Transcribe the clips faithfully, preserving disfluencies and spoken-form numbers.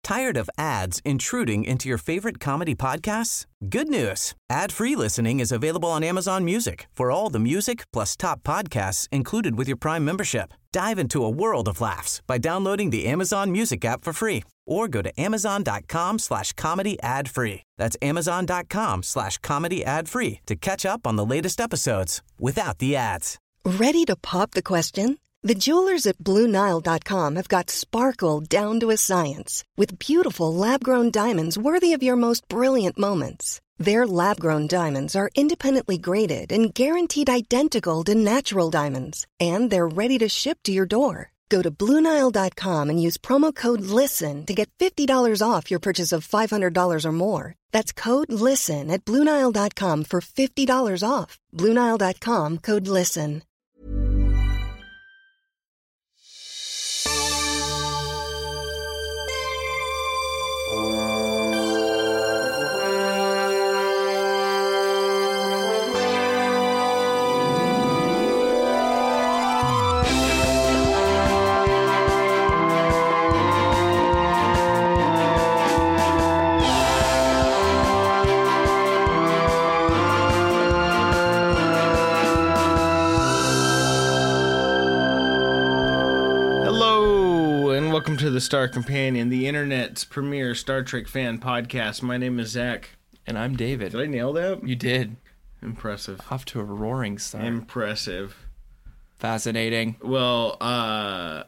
Tired of ads intruding into your favorite comedy podcasts? Good news. Ad-free listening is available on Amazon Music for all the music plus top podcasts included with your Prime membership. Dive into a world of laughs by downloading the Amazon Music app for free or go to amazon.com slash comedy ad free. That's amazon.com slash comedy ad free to catch up on the latest episodes without the ads. Ready to pop the question? The jewelers at Blue Nile dot com have got sparkle down to a science with beautiful lab-grown diamonds worthy of your most brilliant moments. Their lab-grown diamonds are independently graded and guaranteed identical to natural diamonds, and they're ready to ship to your door. Go to Blue Nile dot com and use promo code LISTEN to get fifty dollars off your purchase of five hundred dollars or more. That's code LISTEN at Blue Nile dot com for fifty dollars off. Blue Nile dot com, code LISTEN. Welcome to the Star Companion, the internet's premier Star Trek fan podcast. My name is Zach. And I'm David. Did I nail that? You did. Impressive. Off to a roaring start. Impressive. Fascinating. Well, uh...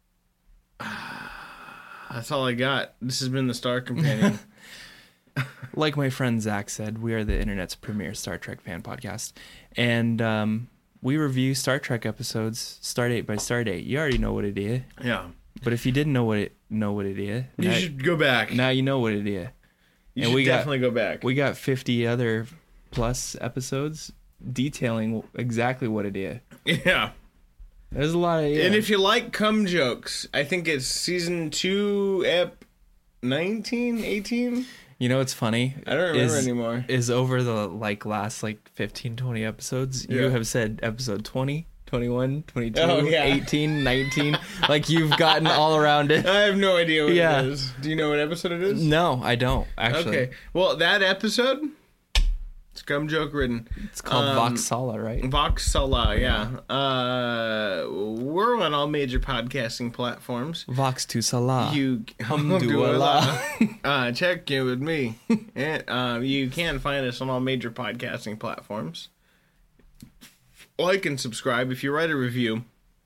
that's all I got. This has been the Star Companion. Like my friend Zach said, we are the internet's premier Star Trek fan podcast. And um, we review Star Trek episodes, stardate by stardate. You already know what it is. Yeah. But if you didn't know what it know what it is, you now, should go back. Now you know what it is. You and should we definitely got, go back. We got fifty other plus episodes detailing exactly what it is. Yeah. There's a lot of... Yeah. And if you like cum jokes, I think it's season two, ep nineteen, eighteen? You know what's funny? I don't remember is, anymore. Is over the like last like fifteen, twenty episodes, yeah. you have said episode twenty, twenty-one, twenty-two, oh, yeah. eighteen, nineteen. Like you've gotten all around it. I have no idea what yeah. it is. Do you know what episode it is? No, I don't, actually. Okay. Well, that episode, it's cum joke ridden. It's called um, Voxala, right? Voxala, yeah. Uh, we're on all major podcasting platforms. Vox to Salah. You Alhamdulillah. uh, check in with me. And, uh, you can find us on all major podcasting platforms. Like and subscribe. If you write a review,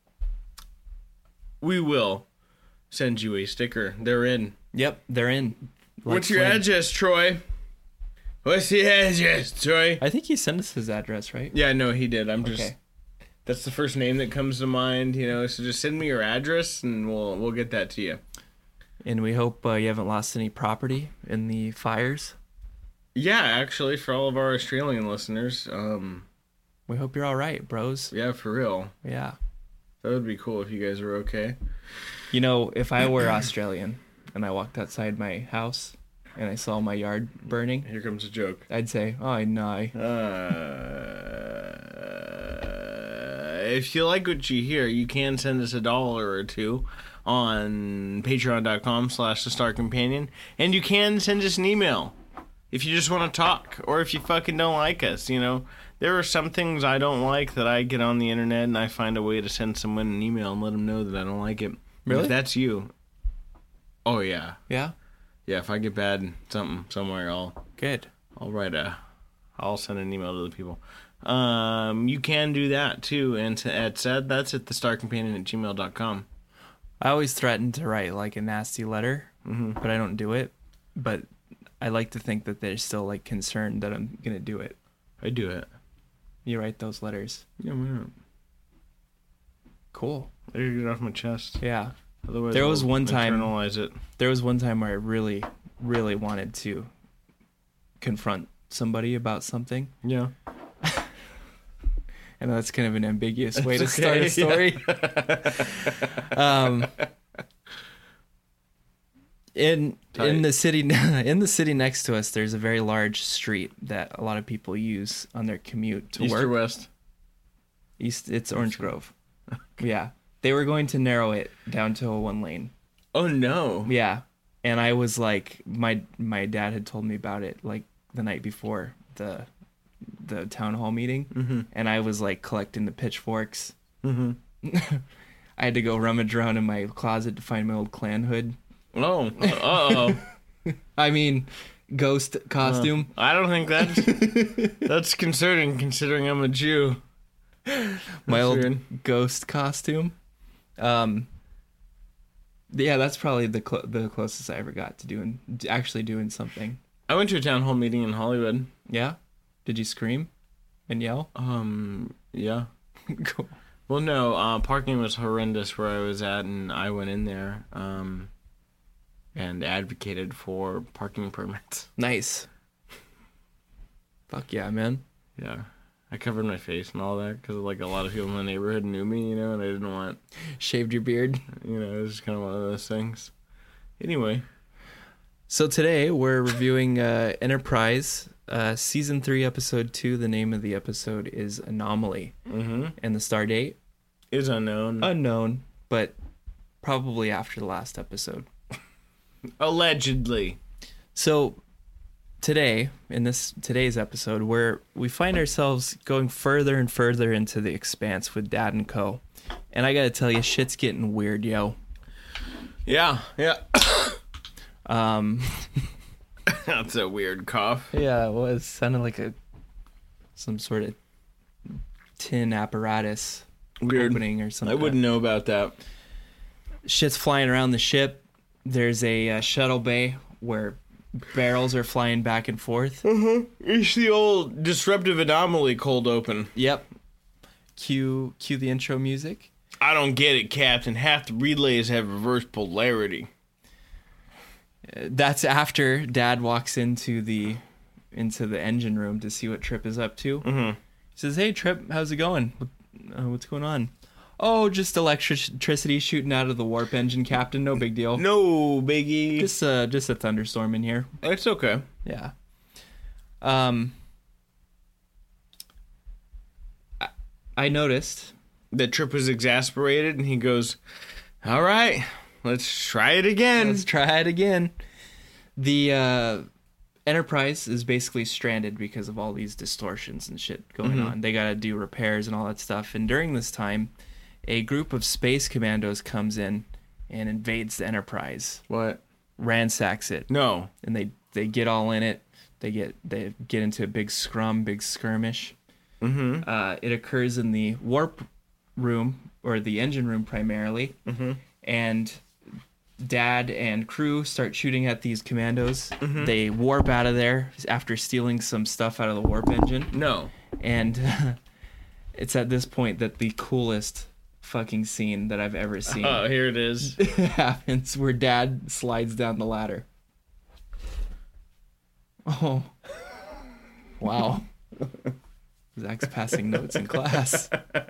we will send you a sticker. They're in. Yep, they're in. Like What's your Flynn. address, Troy? What's the address, Troy? I think he sent us his address, right? Yeah, no, he did. I'm just... Okay. That's the first name that comes to mind, you know, so just send me your address and we'll we'll get that to you. And we hope uh, you haven't lost any property in the fires. Yeah, actually, for all of our Australian listeners, um... we hope you're all right, bros. yeah, for real. Yeah. That would be cool if you guys were okay. You know, if I were Australian and I walked outside my house and I saw my yard burning, Here comes a joke. I'd say, oh, no. Uh, if you like what you hear, you can send us a dollar or two on patreon.com slash the Star Companion. And you can send us an email if you just want to talk or if you fucking don't like us, you know. There are some things I don't like that I get on the internet and I find a way to send someone an email and let them know that I don't like it. Really? If that's you. Oh, yeah. Yeah? Yeah, if I get bad something somewhere, I'll Good. I'll write a I'll send an email to the people. Um, you can do that too, and to, at said that's at the star companion at gmail dot com. I always threaten to write like a nasty letter, mm-hmm. but I don't do it. But I like to think that they're still like concerned that I'm gonna do it. I do it. You write those letters. Yeah, why not? Cool. I gotta get it off my chest. Yeah. Otherwise, There was I'll one time- internalize it. There was one time where I really, really wanted to confront somebody about something. Yeah. I know that's kind of an ambiguous way to It's start okay, a story. um, in Tight. in the city in the city next to us, there's a very large street that a lot of people use on their commute to East work. or west? East. It's Orange Grove. Yeah, they were going to narrow it down to a one lane. Oh no. Yeah, and I was like, my my dad had told me about it like the night before the the town hall meeting, mm-hmm. and I was like collecting the pitchforks. Mm-hmm. I had to go rummage around in my closet to find my old clan hood. Oh, uh-oh. I mean, ghost costume. Uh, I don't think that's that's concerning, considering I'm a Jew. My That's old weird. ghost costume. Um, yeah, that's probably the cl- the closest I ever got to doing actually doing something. I went to a town hall meeting in Hollywood. Yeah, did you scream and yell? Um, yeah. Cool. Well, no, uh, parking was horrendous where I was at, and I went in there um, and advocated for parking permits. Nice. Fuck yeah, man. Yeah. I covered my face and all that because like a lot of people in the neighborhood knew me, you know, and I didn't want, Shaved your beard. you know, it was just kind of one of those things. Anyway. So today we're reviewing uh, Enterprise, uh, season three, episode two. The name of the episode is Anomaly, Mm-hmm. and the star date Is unknown. unknown, but probably after the last episode. Allegedly. So today, in this today's episode, where we find ourselves going further and further into the expanse with Dad and Co. And I gotta tell you, shit's getting weird, yo. Yeah, yeah. Um, That's a weird cough. yeah, it was sounded like a some sort of tin apparatus Weird. opening or something. I wouldn't know about that. Shit's flying around the ship. There's a uh, shuttle bay where barrels are flying back and forth. It's the old disruptive anomaly cold open. Yep. Cue cue the intro music. I don't get it, Captain. Half the relays have reverse polarity. Uh, That's after Dad walks into the into the engine room to see what Trip is up to. Mm-hmm. He says, "Hey, Trip, how's it going? What, uh, what's going on?" "Oh, just electricity shooting out of the warp engine, Captain. No big deal. No, biggie. Just uh, just a thunderstorm in here." It's okay. Yeah. Um. I, I noticed. The Trip was exasperated, and he goes, all right, let's try it again. Let's try it again. The uh, Enterprise is basically stranded because of all these distortions and shit going Mhm. on. They got to do repairs and all that stuff. And during this time, a group of space commandos comes in and invades the Enterprise, What? ransacks it, No. and they they get all in it. They get they get into a big scrum, big skirmish. Mm-hmm. Uh, it occurs in the warp room, or the engine room primarily, Mm-hmm. and Dad and crew start shooting at these commandos. Mhm. They warp out of there after stealing some stuff out of the warp engine, No. and it's at this point that the coolest fucking scene that I've ever seen Oh, here it is. happens, where Dad slides down the ladder. Oh. Wow. Zach's passing notes in class.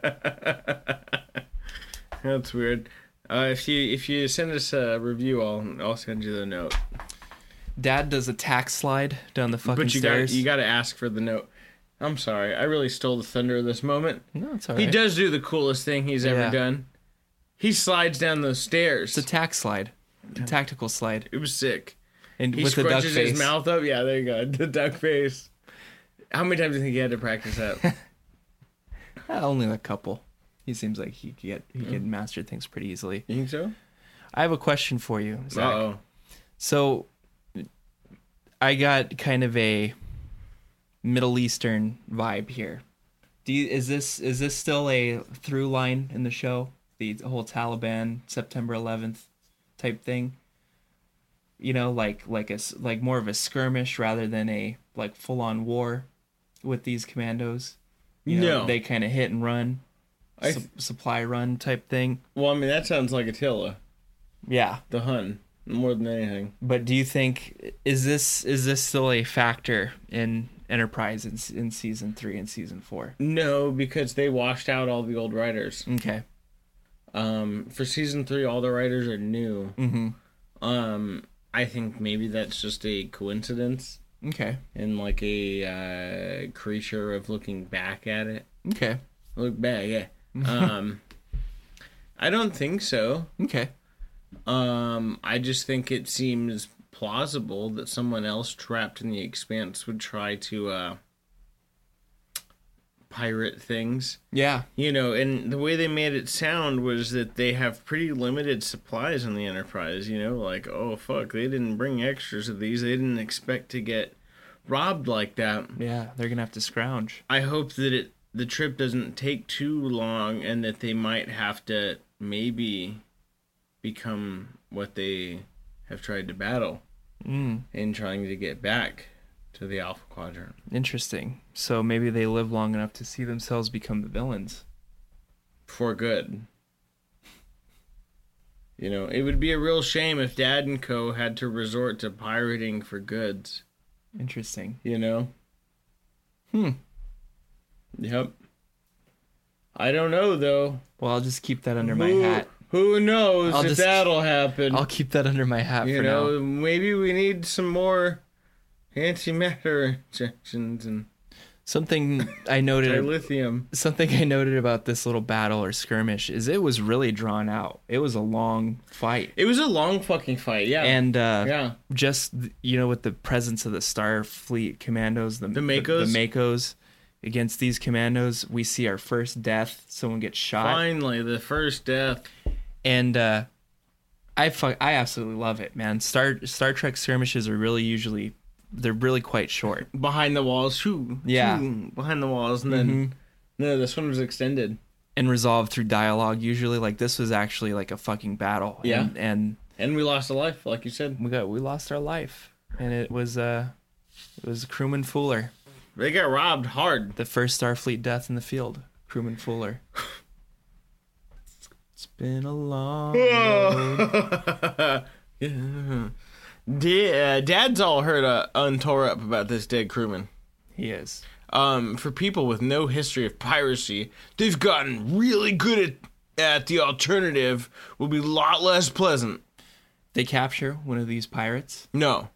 That's weird. Uh, if you if you send us a review, I'll I'll send you the note. Dad does a tack slide down the fucking But you stairs. got you got to ask for the note. I'm sorry, I really stole the thunder of this moment. No, it's all right. He does do the coolest thing he's ever Yeah. done. He slides down those stairs. It's a tack slide. A tactical slide. It was sick. And He with the duck scrunches face. his mouth up. Yeah, there you go. The duck face. How many times do you think he had to practice that? Uh, only a couple. He seems like he could get he could master things pretty easily. You think so? I have a question for you, Zach. Uh-oh. So I got kind of a Middle Eastern vibe here. Do you, is this is this still a through line in the show? The whole Taliban September eleventh type thing? You know, like like a s- like more of a skirmish rather than a like full on war with these commandos. You know, No. they kind of hit and run, I su- th- supply run type thing. Well, I mean, that sounds like Attila, Yeah. the Hun, more than anything. But do you think is this is this still a factor in Enterprise in, in season three and season four? No, because they washed out all the old writers. Okay. Um, for season three, all the writers are new. Mm-hmm. Um, I think maybe that's just a coincidence Okay. and like a uh, creature of looking back at it. Okay. Look back, yeah. Um, I don't think so. Okay. Um, I just think it seems plausible that someone else trapped in the Expanse would try to uh, pirate things. Yeah. You know, and the way they made it sound was that they have pretty limited supplies on the Enterprise, you know, like, oh, fuck, they didn't bring extras of these. They didn't expect to get robbed like that. Yeah, they're going to have to scrounge. I hope that it the trip doesn't take too long and that they might have to maybe become what they have tried to battle Mm. in trying to get back to the Alpha Quadrant. Interesting. So maybe they live long enough to see themselves become the villains. For good. You know, it would be a real shame if Dad and Co. had to resort to pirating for goods. Interesting. You know? Hmm. Yep. I don't know, though. Well, I'll just keep that under my Who- hat. Who knows I'll if just- that'll happen? I'll keep that under my hat you for know, now. maybe we need some more antimatter injections and Something I noted dilithium. something I noted about this little battle or skirmish is it was really drawn out. It was a long fight. It was a long fucking fight, yeah. And uh, yeah. just, you know, with the presence of the Starfleet commandos, the, The Makos? the, the Makos against these commandos, we see our first death. Someone gets shot. Finally, the first death. And uh, I fuck, I absolutely love it, man. Star Star Trek skirmishes are really usually, they're really quite short. Behind the walls, shoo, Yeah. shoo, behind the walls, and then Mhm. no, this one was extended. And resolved through dialogue usually. Like this was actually like a fucking battle. Yeah. And, and And we lost a life, like you said. we got we lost our life. And it was uh it was Crewman Fuller. They got robbed hard. The first Starfleet death in the field. Crewman Fuller. It's been a long road. Yeah. Da- uh, Dad's all heard uh, untore up about this dead crewman. He is. Um, for people with no history of piracy, they've gotten really good at, at the alternative will be a lot less pleasant. They capture one of these pirates. No.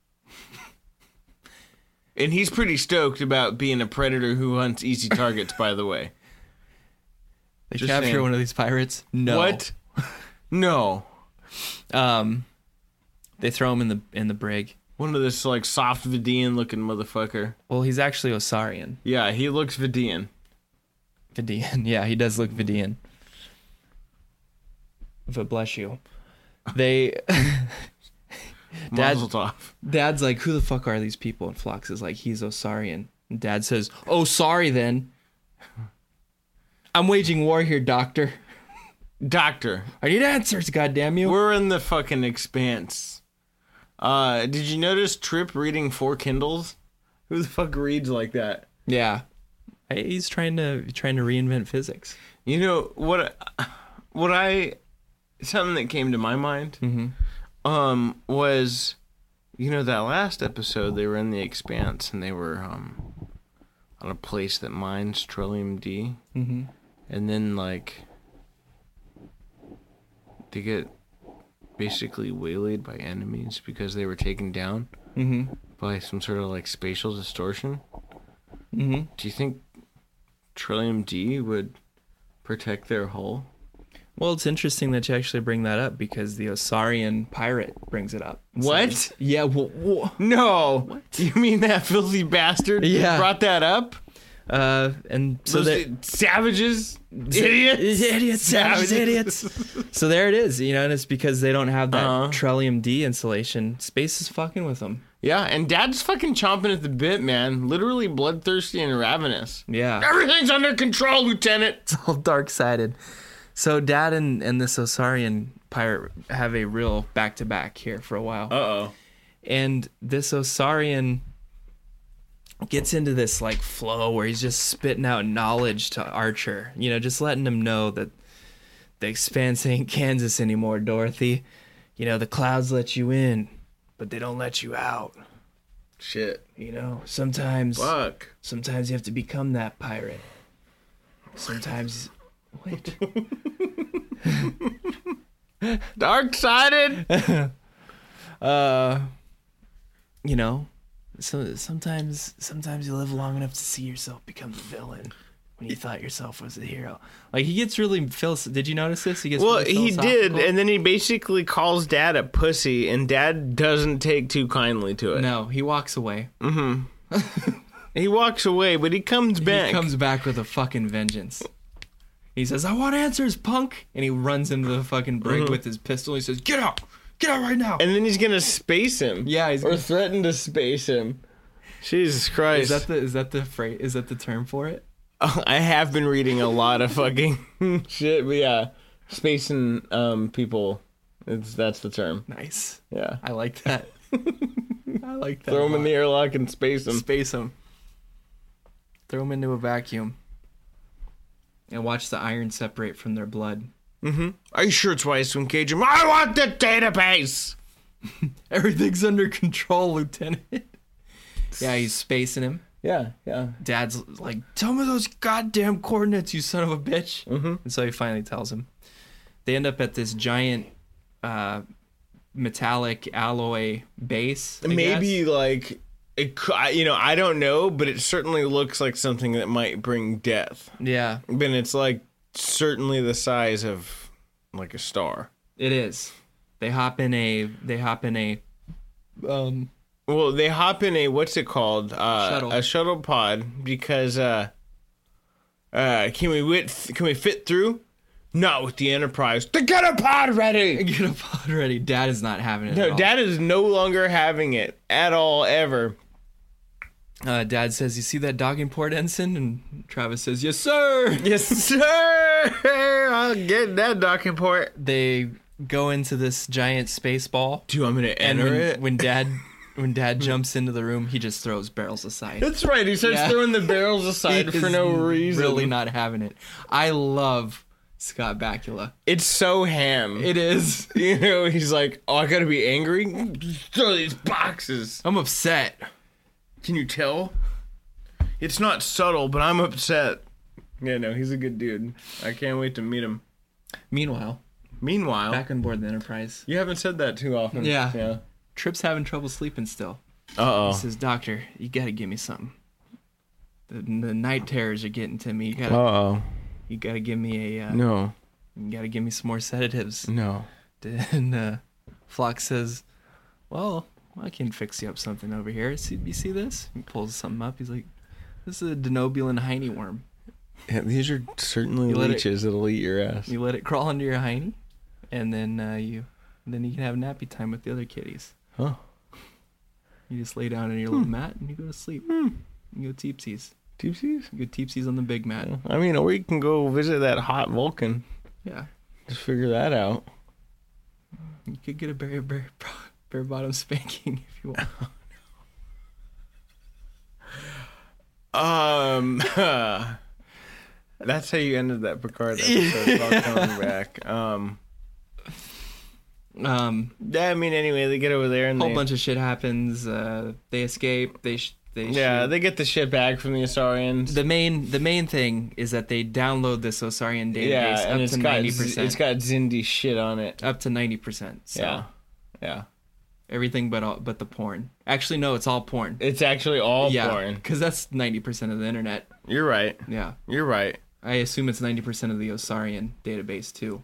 And he's pretty stoked about being a predator who hunts easy targets, by the way. They Just capture saying. one of these pirates. No. What? No. Um, they throw him in the in the brig. One of this, like, soft Vidian looking motherfucker. Well, he's actually Osarian. Yeah, he looks Vidian. Vidian. Yeah, he does look Vidian. But bless you. They Dad, Mazel tov. Dad's like, who the fuck are these people? And Phlox is like, he's Osarian. And Dad says, oh, sorry then. I'm waging war here, Doctor. Doctor, I need answers, goddamn you. we're in the fucking Expanse. Uh, did you notice Trip reading four Kindles? Who the fuck reads like that? Yeah. Hey, he's trying to trying to reinvent physics. You know what? What I something that came to my mind Mm-hmm. um was, you know, that last episode they were in the Expanse and they were um on a place that mines Trillium D, Mm-hmm. and then like they get basically waylaid by enemies because they were taken down Mm-hmm. by some sort of like spatial distortion. Mm-hmm. Do you think Trillium D would protect their hull? Well, it's interesting that you actually bring that up because the Osarian pirate brings it up. What? So- yeah. Well, well, No. What? You mean that filthy bastard Yeah. brought that up? uh, and so Those they savages, idiots, idiots, savages, idiots. So there it is, you know, and it's because they don't have that Uh-huh. Trillium D insulation. Space is fucking with them. Yeah, and Dad's fucking chomping at the bit, man. Literally bloodthirsty and ravenous. Yeah. Everything's under control, Lieutenant. It's all dark sided. So Dad and, and this Osarian pirate have a real back to back here for a while. Uh oh. And this Osarian gets into this like flow where he's just spitting out knowledge to Archer, you know, just letting him know that the Expanse ain't Kansas anymore, Dorothy. You know, the clouds let you in, but they don't let you out. Shit. You know, sometimes Fuck. sometimes you have to become that pirate. Sometimes wait. Dark sided. uh you know, so sometimes sometimes you live long enough to see yourself become the villain. when you thought yourself was a hero. Like, he gets really philosophical. Did you notice this? He gets Well, really he did, philosophical. and then he basically calls Dad a pussy, and Dad doesn't take too kindly to it. No, he walks away. He walks away, but he comes back. He comes back with a fucking vengeance. He says, I want answers, punk! And he runs into the fucking brig Mm-hmm. with his pistol. He says, get out! Get out right now! And then he's gonna space him. Yeah, he's or gonna- threaten to space him. Jesus Christ! Is that the is that the phrase? Is that the term for it? I have been reading a lot of fucking shit, but yeah, spacing um people. It's that's the term. Nice. Yeah, I like that. I like that. throw a him in lot. the airlock and space him. Space him. Throw him into a vacuum. And watch the iron separate from their blood. Are you sure it's wise to engage him? I want the database. Everything's under control, Lieutenant. Yeah, he's spacing him. Yeah, yeah. Dad's like, tell me those goddamn coordinates, you son of a bitch. Mm-hmm. And so he finally tells him. They end up at this giant uh, metallic alloy base. I Maybe guess. like it. cou- I- You know, I don't know, but it certainly looks like something that might bring death. Yeah, But it's like certainly the size of like a star. it is. They hop in a. They hop in a. Um. Well, they hop in a what's it called? Uh, Shuttle. A shuttle pod because uh, uh, can we wit- can we fit through? Not with the Enterprise. To get a pod ready. Get a pod ready. Dad is not having it. at No, all. Dad is no longer having it at all ever. Uh, Dad says, "You see that docking port, Ensign?" And Travis says, "Yes, sir." Yes, sir. I'll get that docking port. They go into this giant space ball, Do you want me to and enter when, it? when Dad when Dad jumps into the room, he just throws barrels aside. That's right. He starts Yeah. throwing the barrels aside He for is no reason. Really not having it. I love Scott Bakula. It's so ham. It is. You know, he's like, oh, I gotta be angry? Just throw these boxes. I'm upset. Can you tell? It's not subtle, but I'm upset. Yeah, no, he's a good dude. I can't wait to meet him. Meanwhile, Meanwhile, back on board the Enterprise, you haven't said that too often. Yeah. Yeah. Trip's having trouble sleeping still. Uh-oh. He says, "Doctor, you gotta give me something. The, the night terrors are getting to me. You gotta, Uh-oh. you gotta give me a, uh, No. you gotta give me some more sedatives." No. And uh, Flock says, well, I can fix you up something over here. See, you see this? He pulls something up. He's like, this is a denobulan hiney worm. Yeah, these are certainly You let it- leeches that'll eat your ass. You let it crawl under your hiney, and then uh, you then you can have nappy time with the other kitties. Huh. You just lay down on your little mat and you go to sleep. You go teepsies. Deepsies? You go teepsies on the big mat. I mean, or you can go visit that hot Vulcan. Yeah. Just figure that out. You could get a bare, bare, bare bottom spanking if you want. Um, that's how you ended that Picard episode about coming back. Um, Um, yeah, I mean, anyway, they get over there and a whole they, bunch of shit happens. Uh, they escape. They sh- they yeah, shoot. they get the shit back from the Asarians. The main the main thing is that they download this Osarian database yeah, and up it's to got ninety Z- percent. it's got Zindi shit on it. Up to ninety percent. So Yeah, yeah. everything but all, but the porn. Actually, no, it's all porn. It's actually all yeah, porn. because that's ninety percent of the internet. You're right. Yeah, You're right. I assume it's ninety percent of the Osarian database too.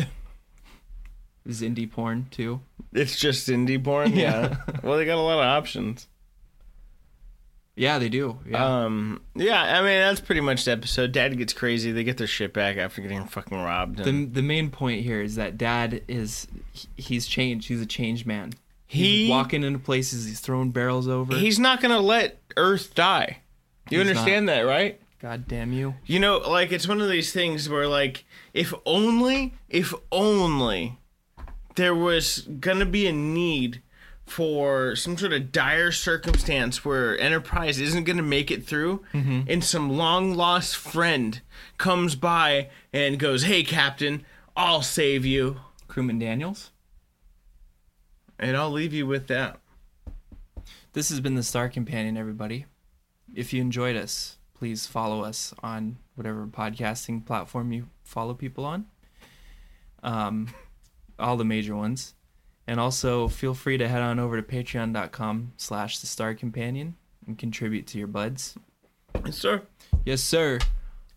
Zindi porn too. It's just indie porn. Yeah. Well, they got a lot of options. Yeah, they do. Yeah. Um. Yeah. I mean, that's pretty much the episode. Dad gets crazy. They get their shit back after getting fucking robbed. the and- the main point here is that Dad is he- he's changed. He's a changed man. He- He's walking into places. He's throwing barrels over. He's not gonna let Earth die. You He's understand that, right? God damn you. You know, like it's one of these things where, like, if only, if only there was gonna be a need for some sort of dire circumstance where Enterprise isn't gonna make it through, and some long lost friend comes by and goes, "Hey, Captain, I'll save you," Crewman Daniels. and I'll leave you with that. This has been the Star Companion, everybody. If you enjoyed us, please follow us on whatever podcasting platform you follow people on. Um, all the major ones. And also feel free to head on over to patreon.com slash the Star Companion and contribute to your buds. Yes, sir. Yes, sir.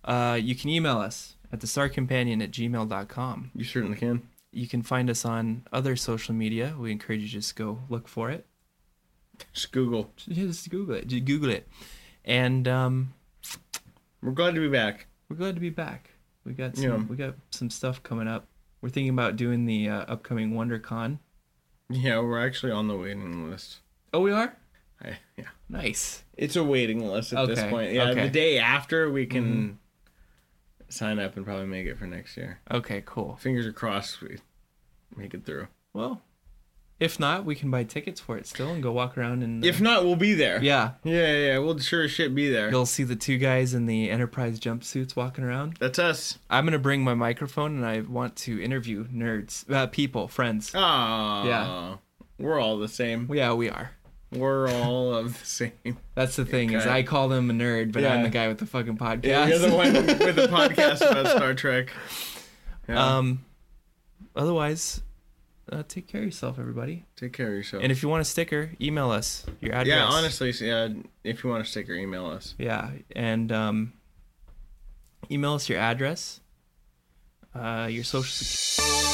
Uh, you can email us at the star companion at gmail dot com. You certainly can. You can find us on other social media. We encourage you to just go look for it. Just Google. Just Google it. Just Google it. And um, we're glad to be back. We're glad to be back. We got some. Yeah. We got some stuff coming up. We're thinking about doing the uh, upcoming WonderCon. Yeah, we're actually on the waiting list. Oh, we are? I, yeah. Nice. It's a waiting list at Okay, this point. Yeah, okay. the day after we can Mm-hmm. sign up and probably make it for next year. Okay, cool. Fingers are crossed we make it through. Well, if not, we can buy tickets for it still and go walk around and... Uh, If not, we'll be there. yeah. Yeah, yeah, we'll sure as shit be there. You'll see the two guys in the Enterprise jumpsuits walking around. That's us. I'm going to bring my microphone and I want to interview nerds, uh, people, friends. Ah, Yeah. We're all the same. Yeah, we are. We're all of the same. That's the thing, is Okay. I call them a nerd, but Yeah. I'm the guy with the fucking podcast. Yeah, you're the one with the podcast about Star Trek. Yeah. Um, otherwise, uh, take care of yourself, everybody. Take care of yourself. And if you want a sticker, email us your address. yeah, honestly, yeah, if you want a sticker, email us. Yeah, and um, email us your address, uh, your social security.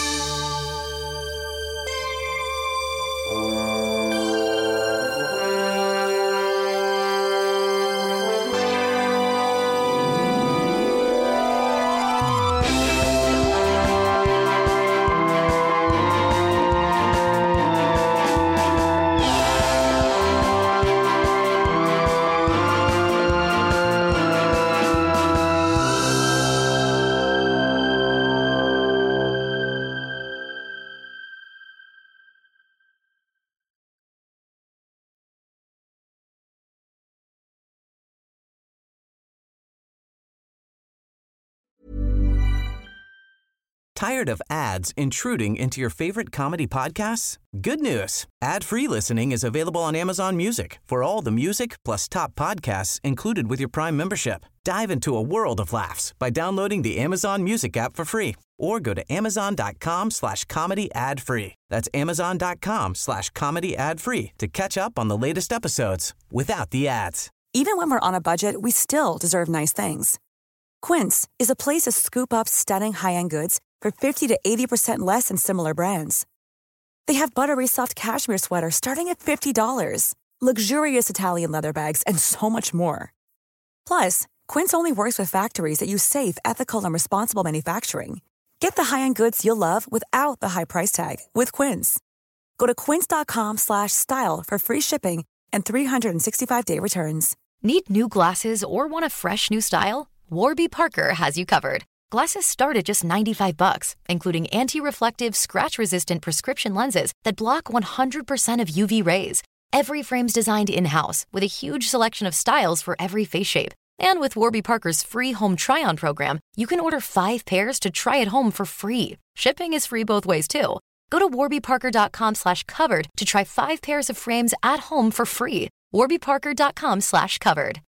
Tired of ads intruding into your favorite comedy podcasts? Good news. Ad-free listening is available on Amazon Music for all the music plus top podcasts included with your Prime membership. Dive into a world of laughs by downloading the Amazon Music app for free or go to amazon.com slash comedy ad free. That's amazon.com slash comedy ad free to catch up on the latest episodes without the ads. Even when we're on a budget, we still deserve nice things. Quince is a place to scoop up stunning high-end goods for fifty to eighty percent less than similar brands. They have buttery soft cashmere sweaters starting at fifty dollars, luxurious Italian leather bags, and so much more. Plus, Quince only works with factories that use safe, ethical, and responsible manufacturing. Get the high-end goods you'll love without the high price tag with Quince. Go to quince.com slash style for free shipping and three sixty-five day returns. Need new glasses or want a fresh new style? Warby Parker has you covered. Glasses start at just ninety-five bucks, including anti-reflective, scratch-resistant prescription lenses that block one hundred percent of U V rays. Every frame's designed in-house with a huge selection of styles for every face shape. And with Warby Parker's free home try-on program, you can order five pairs to try at home for free. Shipping is free both ways, too. Go to warbyparker.com slash covered to try five pairs of frames at home for free. warbyparker.com slash covered.